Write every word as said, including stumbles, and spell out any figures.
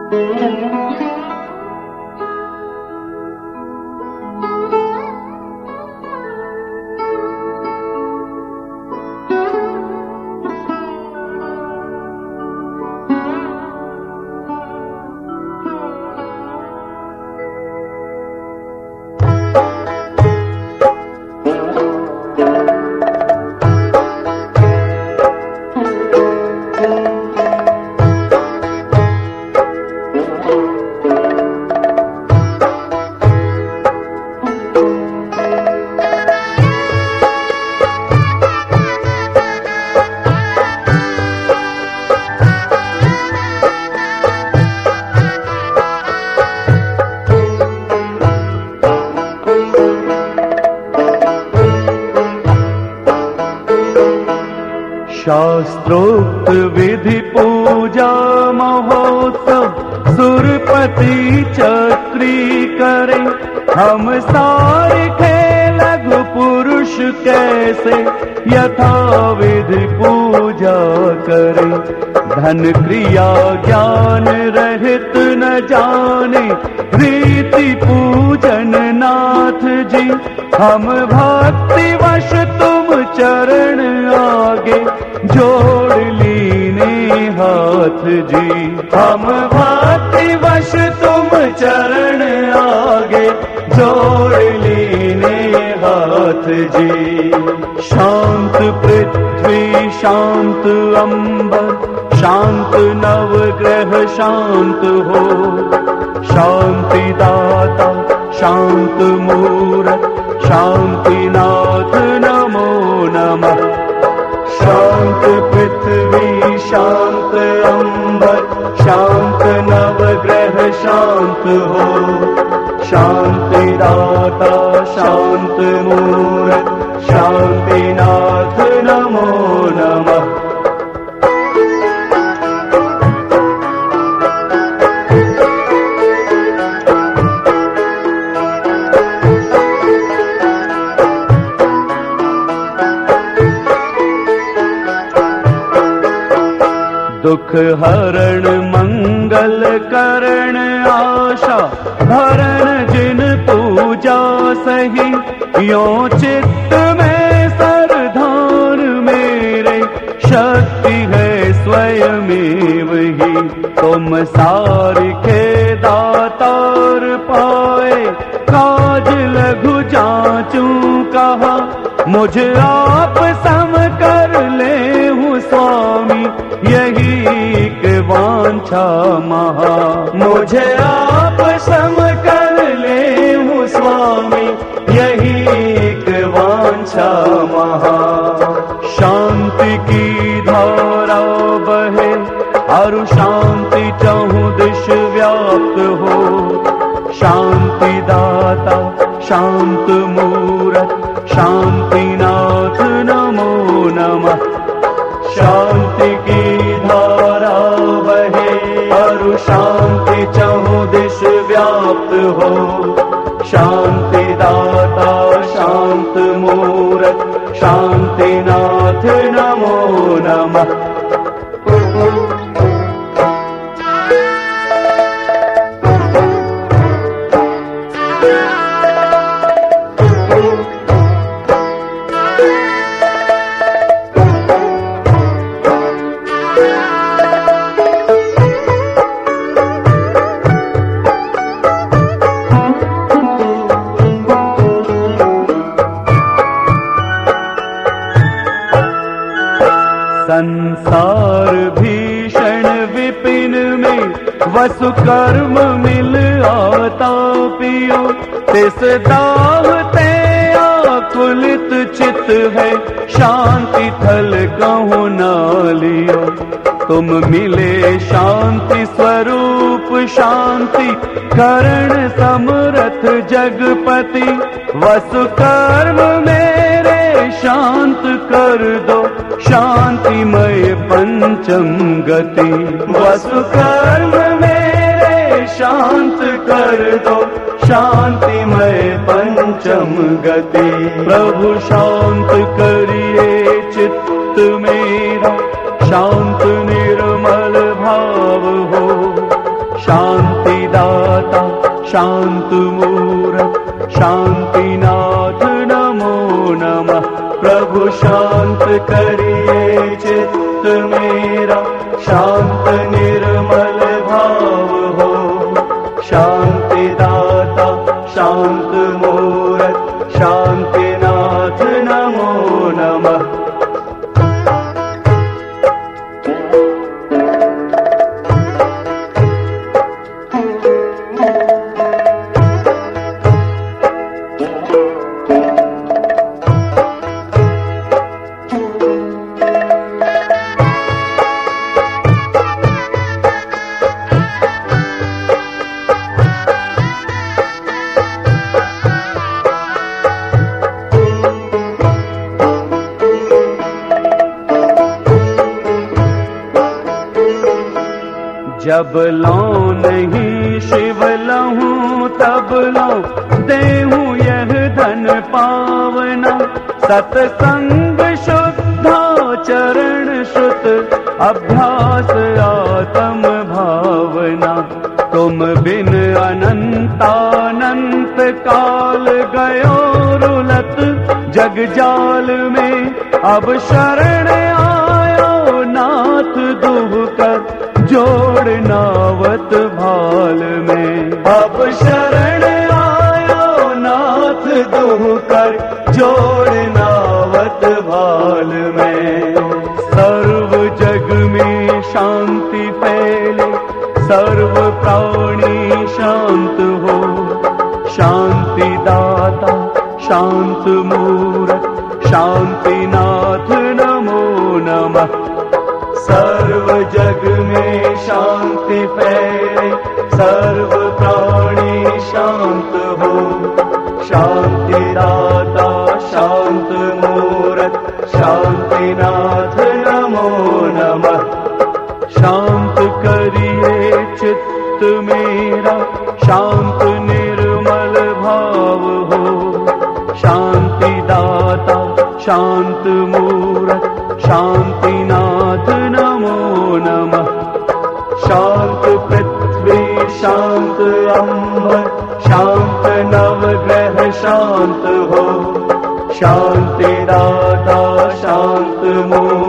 शास्त्रोक्त विधि पूजा महोत्सव सुरपति चक्री करे, हम सारिखे लघु पुरुष कैसे यथा विधि पूजा करे। धन क्रिया ज्ञान रहित न जाने, रीति पूजन नाथ जी। हम भक्ति वश तुम चरण आगे, जोड़ लीने हाथ जी। हम भक्ति वश तुम चरण आगे, जोड़ लीने हाथ जी। शांत पृथ्वी शांत अंबर, शांत नवग्रह शांत हो। शांति दाता शांत मूरत, शांतिनाथ नमो नमः। शांत पृथ्वी शांत अंबर, शांत नवग्रह शांत हो। शांतिदाता शांत मूरत, शांतिनाथ नमो नमः। दुख हरण मंगल करण आशा भरण जिन पूजा सही। यो चित्त में सरदार मेरे, शक्ति है स्वयमेव ही। तुम सारिखे दातार पाए, काज लघु जांचू कहा। मुझ आप सम कर ले हूँ स्वामी, यही के वांछा महा। मुझे आप सम कर ले हूँ स्वामी, यही के वांछा महा। शांति की धारा बहे, अरु शांति चहुँ दिश व्याप्त हो। शांति दाता शांत मूरत, शांतिनाथ नमो नमः। शांति की धारा बहे, अरु शांति चहुँ दिश व्याप्त हो। शांति दाता शांत मूरत, शांतिनाथ नमो नमः। संसार भीषण विपिन में, वसु कर्म मिल आता पियो। तिस दाहते आकुलित चित है, शांति थल कहूँ ना लियो। तुम मिले शांति स्वरूप शांति, करण समरथ जगपति। वसु कर्म मेरे शांत कर दो, शांतिमय पंचम गति। वसु कर्म मेरे शांत कर दो, शांतिमय पंचम गति। प्रभु शांत करिए चित्त मेरा, शांत निर्मल भाव हो। शांत शांत मूरत शांतिनाथ नमो नमः। प्रभु शांत करिए चित्त मेरा, शांत निर्मल भाव हो। शांति दाता शांत मूरत शांतिनाथ नमो नमः। जब लौं नहीं शिव लहूं तब लौं देहूं यह धन पावना। सतसंग शुद्धाचरण श्रुत अभ्यास आत्म भावना। तुम बिन अनंतानंत काल गयो रुलत जग जाल में। अब शरण आयो नाथ दुह कर जोड़ नावत भाल में। अब शरण आयो नाथ दुह कर जोड़ नावत भाल में। सर्व जग में शांति फैले, सर्व प्राणी शांत हो। शांति दाता शांत मूरत शांतिनाथ नमो नमः। सर्व जग में शांति फैले, सर्व प्राणी शांत हो। शांति दाता शांत मूरत शांतिनाथ नमो नमः। शांत करिए चित्त मेरा, शांत निर्मल भाव हो। शांति दाता शांत मूरत शांतिनाथ नमो नमः। शांत पृथ्वी शांत अंबर, शांत नवग्रह शांत हो। शांति दाता शांत मूरत